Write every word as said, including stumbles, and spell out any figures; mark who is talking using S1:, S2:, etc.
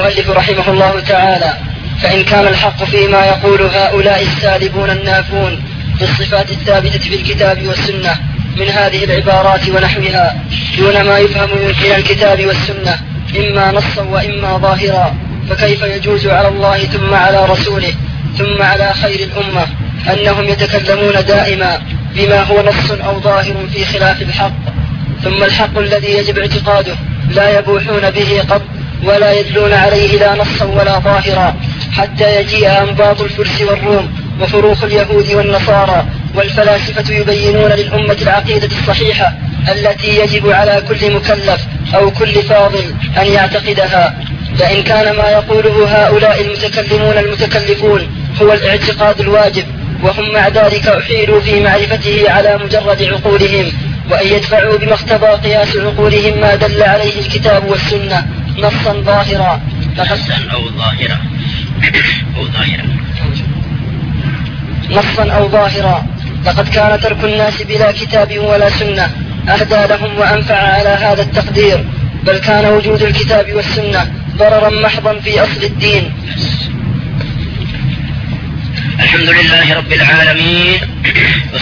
S1: المؤلف رحمه الله تعالى: فإن كان الحق فيما يقول هؤلاء السالبون النافون بالصفات الثابتة في الكتاب والسنة من هذه العبارات ونحوها دون ما يفهم من الكتاب والسنة إما نصا وإما ظاهرا، فكيف يجوز على الله ثم على رسوله ثم على خير الأمة أنهم يتكلمون دائما بما هو نص أو ظاهر في خلاف الحق، ثم الحق الذي يجب اعتقاده لا يبوحون به قط ولا يدلون عليه لا نصا ولا ظاهرا، حتى يجيء أنباط الفرس والروم وفروخ اليهود والنصارى والفلاسفة يبينون للأمة العقيدة الصحيحة التي يجب على كل مكلف أو كل فاضل أن يعتقدها. فإن كان ما يقوله هؤلاء المتكلمون المتكلفون هو الاعتقاد الواجب، وهم مع ذلك أحيلوا في معرفته على مجرد عقولهم، وأن يدفعوا بما اقتضى قياس عقولهم ما دل عليه الكتاب والسنة نصا ظاهرا
S2: نصا أو ظاهرا أو ظاهرا
S1: نصا أو ظاهرا لقد كان ترك الناس بلا كتاب ولا سنة أهدى لهم وأنفع على هذا التقدير، بل كان وجود الكتاب والسنة ضررا محضا في أصل الدين.
S2: الحمد لله رب العالمين.